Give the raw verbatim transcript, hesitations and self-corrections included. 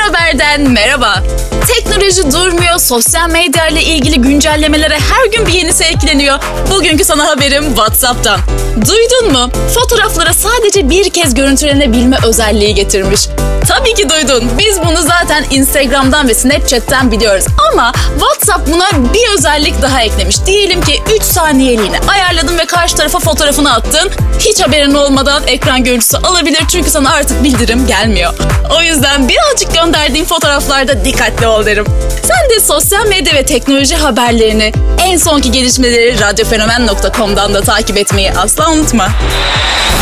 Haber'den merhaba. Teknoloji durmuyor, sosyal medya ile ilgili güncellemelere her gün bir yenisi ekleniyor. Bugünkü sana haberim WhatsApp'tan. Duydun mu? Fotoğraflara sadece bir kez görüntülenebilme özelliği getirmiş. Tabii ki duydun. Biz bunu zaten Instagram'dan ve Snapchat'ten biliyoruz. Ama WhatsApp buna bir özellik daha eklemiş. Diyelim ki üç saniyeliğine ayarladın ve karşı tarafa fotoğrafını attın. Hiç haberin olmadan ekran görüntüsü alabilir çünkü sana artık bildirim gelmiyor. O yüzden birazcık gönderdiğin fotoğraflarda dikkatli ol derim. Sen de sosyal medya ve teknoloji haberlerini, en sonki gelişmeleri radyofenomen nokta com'dan da takip etmeyi asla unutma.